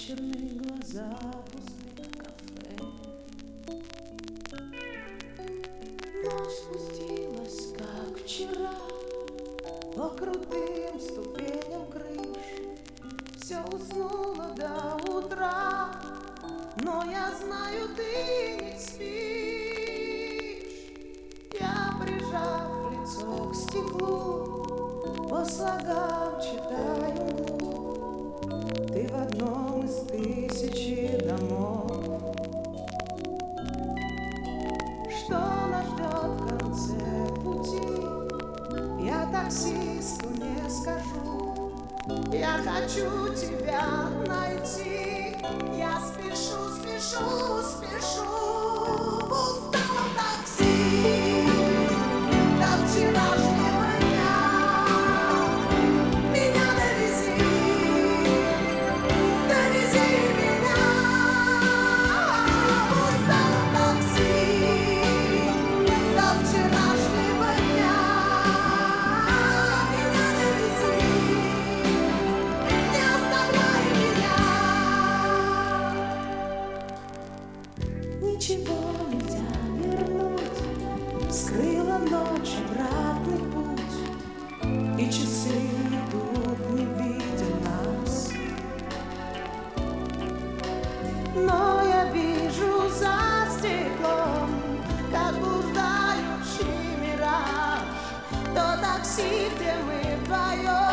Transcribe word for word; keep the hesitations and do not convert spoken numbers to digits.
вечерные глаза пустых кафе. Ночь спустилась, как вчера, по крутым ступеням крыш. Все уснуло до утра, но я знаю, ты не спишь. Я, прижав лицо к стеклу, по слогам читаю мглу. Ты в одном из тысячи домов. Что нас ждет в конце пути, я таксисту не скажу. Я хочу тебя найти, я спешу, спешу, спешу. В усталом такси до вчерашнего дня меня довези, довези меня. В усталом такси до вчерашнего дня меня довези, не оставляй меня. Ничего нельзя вернуть, скрыла ночь обратный путь, и часы идут, не видя нас. Но я вижу за стеклом, как блуждающий мираж, то такси, где мы вдвоем.